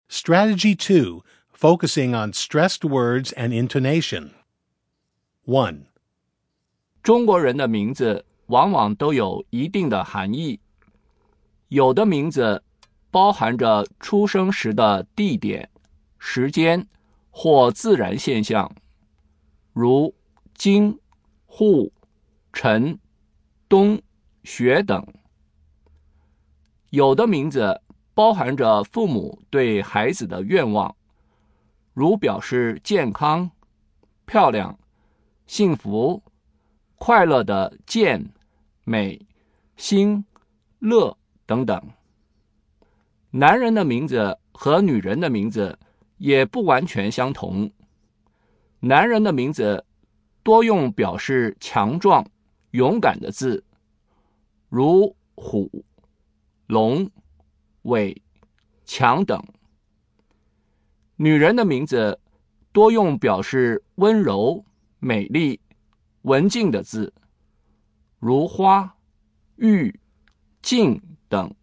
Strategy 2, focusing on stressed words and intonation. 1. 中国人的名字往往都有一定的含义，有的名字包含着出生时的地点、时间或自然现象，如金、户、陈、东、学等。有的名字包含着父母对孩子的愿望，如表示健康、漂亮、幸福、快乐的健、美、兴、乐等等。男人的名字和女人的名字也不完全相同。男人的名字多用表示强壮、勇敢的字，如虎、龙、伟、强等。女人的名字多用表示温柔、美丽、文静的字，如花、玉、静等。